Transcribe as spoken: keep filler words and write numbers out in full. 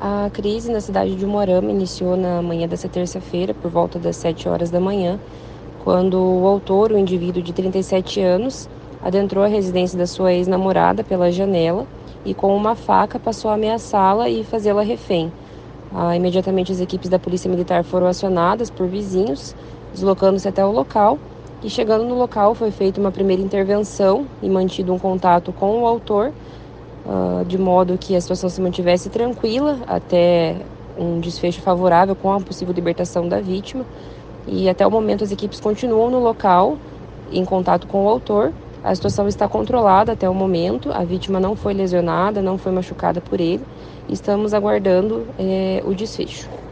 A crise na cidade de Umuarama iniciou na manhã dessa terça-feira, por volta das sete horas da manhã, quando o autor, um indivíduo de trinta e sete anos, adentrou a residência da sua ex-namorada pela janela e, com uma faca, passou a ameaçá-la e fazê-la refém. Ah, imediatamente, as equipes da Polícia Militar foram acionadas por vizinhos, deslocando-se até o local. E, chegando no local, foi feita uma primeira intervenção e mantido um contato com o autor, Uh, de modo que a situação se mantivesse tranquila até um desfecho favorável com a possível libertação da vítima. E até o momento as equipes continuam no local, em contato com o autor. A situação está controlada até o momento, a vítima não foi lesionada, não foi machucada por ele. Estamos aguardando eh, o desfecho.